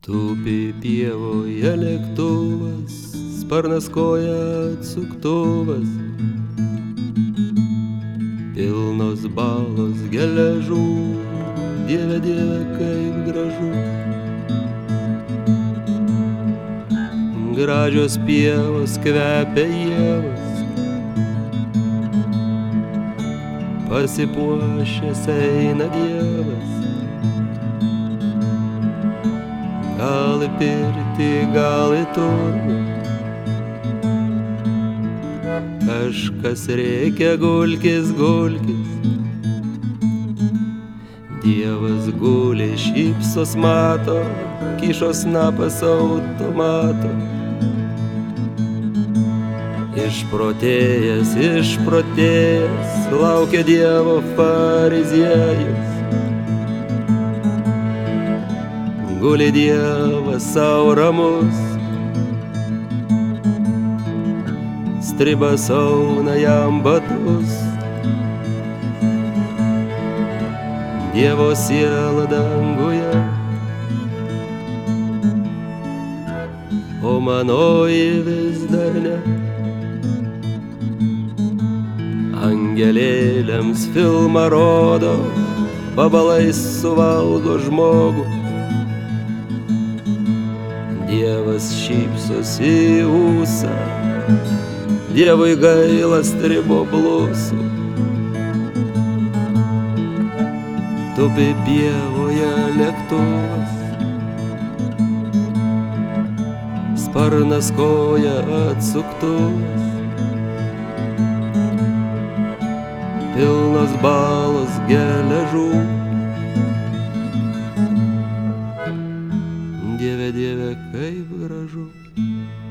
Tupi pievoje lėktuvas, sparnas koja atsuktuvas, pilnos balos geležų, Dieve, Dieve, kaip gražu. Gražios pievos kvepia ievas, pasipuošęs eina Dievas. Gal į pirtį, gal į turgų, kažkas rėkia gulkis, gulkis. Dievas guli, šypsos mato, kišo snapas automato. Išprotėjęs, išprotėjęs, laukia Dievo fariziejus. Guli Dievas sau ramus, stribas auna jam batus. Dievo siela danguje, o manoji vis dar ne. Angelėliams filmą rodo, vabalais suvalgo žmogų. Dievas šypsosi į ūsą, Dievui gaila stribo blusų. Tupi pievoje lėktuvas, sparnas koja atsuktuvas, pilnos balos geležų. Dieve, Dieve, kaip gražu.